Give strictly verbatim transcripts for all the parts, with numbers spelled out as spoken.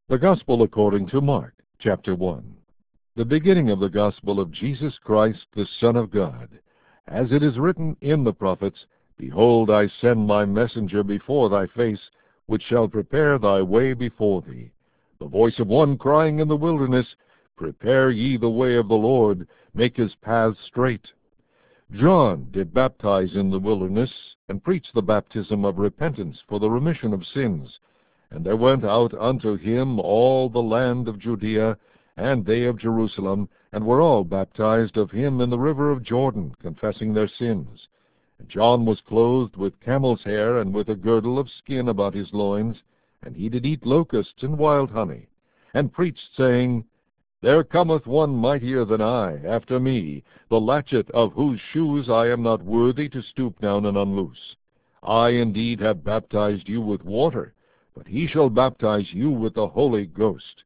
The Gospel according to Mark, chapter one. The beginning of the Gospel of Jesus Christ, the Son of God. As it is written in the prophets, Behold, I send my messenger before thy face, which shall prepare thy way before thee. The voice of one crying in the wilderness, Prepare ye the way of the Lord, make his paths straight. John did baptize in the wilderness, and preach the baptism of repentance for the remission of sins. And there went out unto him all the land of Judea, and they of Jerusalem, and were all baptized of him in the river of Jordan, confessing their sins. And John was clothed with camel's hair, and with a girdle of skin about his loins, and he did eat locusts and wild honey, and preached, saying, There cometh one mightier than I, after me, the latchet of whose shoes I am not worthy to stoop down and unloose. I indeed have baptized you with water, but he shall baptize you with the Holy Ghost.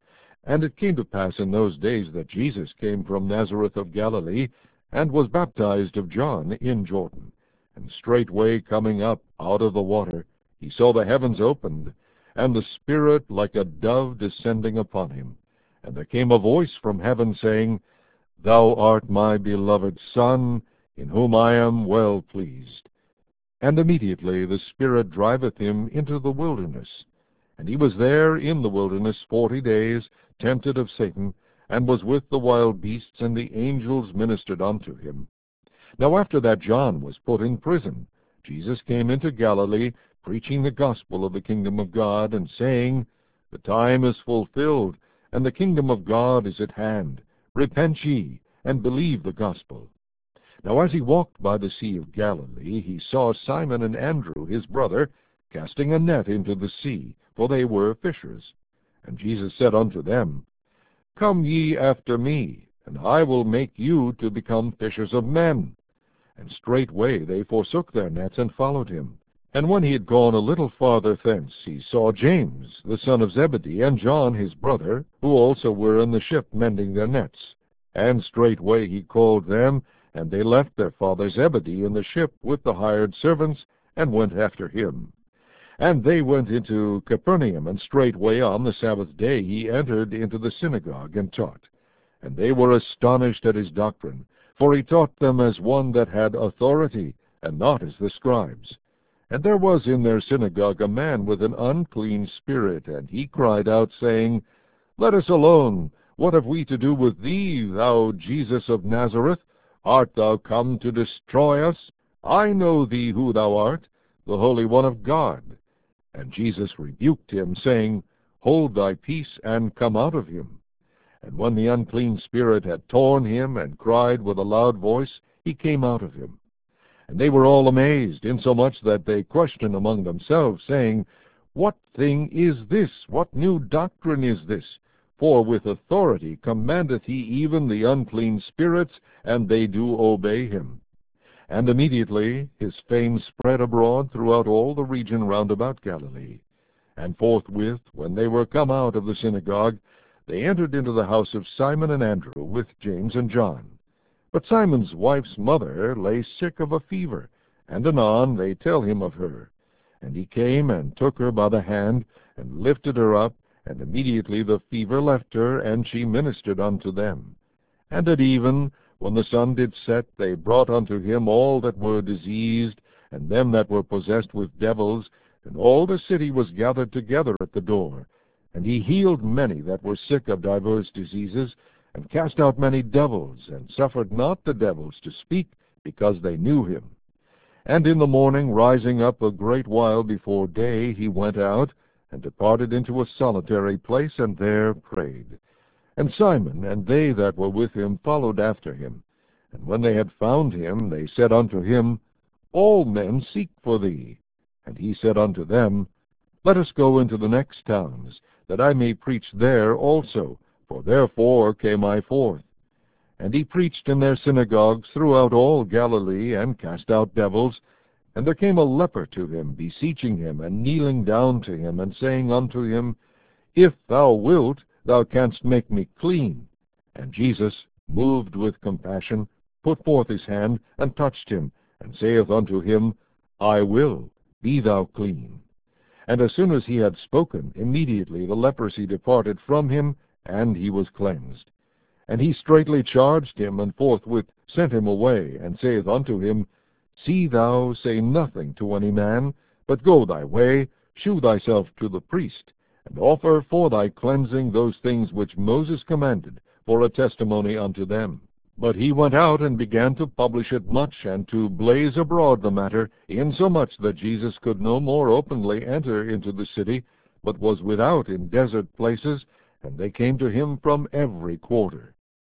And it came to pass in those days that Jesus came from Nazareth of Galilee, and was baptized of John in Jordan. And straightway coming up out of the water, he saw the heavens opened, and the Spirit like a dove descending upon him. And there came a voice from heaven, saying, Thou art my beloved Son, in whom I am well pleased. And immediately the Spirit driveth him into the wilderness. And he was there in the wilderness forty days, tempted of Satan, and was with the wild beasts, and the angels ministered unto him. Now after that John was put in prison, Jesus came into Galilee, preaching the gospel of the kingdom of God, and saying, The time is fulfilled, and the kingdom of God is at hand. Repent ye, and believe the gospel. Now as he walked by the sea of Galilee, he saw Simon and Andrew his brother casting a net into the sea, for they were fishers. And Jesus said unto them, Come ye after me, and I will make you to become fishers of men. And straightway they forsook their nets, and followed him. And when he had gone a little farther thence, he saw James the son of Zebedee, and John his brother, who also were in the ship mending their nets. And straightway he called them, and they left their father Zebedee in the ship with the hired servants, and went after him. And they went into Capernaum, and straightway on the Sabbath day he entered into the synagogue, and taught. And they were astonished at his doctrine, for he taught them as one that had authority, and not as the scribes. And there was in their synagogue a man with an unclean spirit, and he cried out, saying, Let us alone. What have we to do with thee, thou Jesus of Nazareth? Art thou come to destroy us? I know thee who thou art, the Holy One of God. And Jesus rebuked him, saying, Hold thy peace, and come out of him. And when the unclean spirit had torn him, and cried with a loud voice, he came out of him. And they were all amazed, insomuch that they questioned among themselves, saying, What thing is this? What new doctrine is this? For with authority commandeth he even the unclean spirits, and they do obey him. And immediately his fame spread abroad throughout all the region round about Galilee. And forthwith, when they were come out of the synagogue, they entered into the house of Simon and Andrew with James and John. But Simon's wife's mother lay sick of a fever, and anon they tell him of her. And he came and took her by the hand, and lifted her up, and immediately the fever left her, and she ministered unto them. And at even, when the sun did set, they brought unto him all that were diseased, and them that were possessed with devils, and all the city was gathered together at the door. And he healed many that were sick of divers diseases, and cast out many devils, and suffered not the devils to speak, because they knew him. And in the morning, rising up a great while before day, he went out, and departed into a solitary place, and there prayed. And Simon and they that were with him followed after him. And when they had found him, they said unto him, All men seek for thee. And he said unto them, Let us go into the next towns, that I may preach there also, for therefore came I forth. And he preached in their synagogues throughout all Galilee, and cast out devils. And there came a leper to him, beseeching him, and kneeling down to him, and saying unto him, If thou wilt, thou canst make me clean. And Jesus, moved with compassion, put forth his hand, and touched him, and saith unto him, I will, be thou clean. And as soon as he had spoken, immediately the leprosy departed from him, and he was cleansed. And he straightly charged him, and forthwith sent him away, and saith unto him, See thou say nothing to any man, but go thy way, shew thyself to the priest, and offer for thy cleansing those things which Moses commanded, for a testimony unto them. But he went out and began to publish it much, and to blaze abroad the matter, insomuch that Jesus could no more openly enter into the city, but was without in desert places, and they came to him from every quarter.